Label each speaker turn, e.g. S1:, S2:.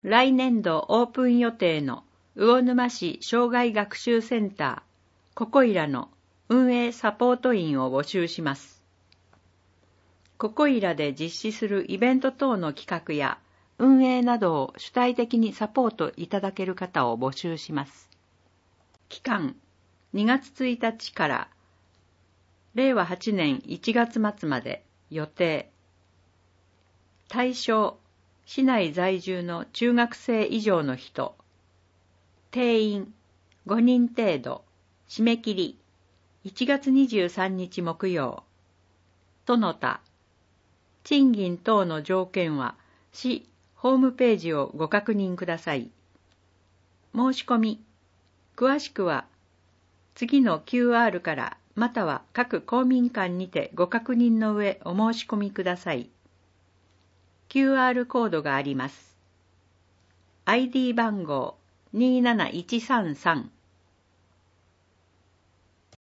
S1: 来年度オープン予定の魚沼市障害学習センターここいらの運営サポート員を募集します。ここいらで実施するイベント等の企画や運営などを主体的にサポートいただける方を募集します。期間2月1日から令和8年1月末まで。予定対象市内在住の中学生以上の人。定員5人程度。締め切り1月23日木曜。その他賃金等の条件は市ホームページをご確認ください。申し込み詳しくは次の QR からまたは各公民館にてご確認の上お申し込みください。QR コードがあります。ID 番号27133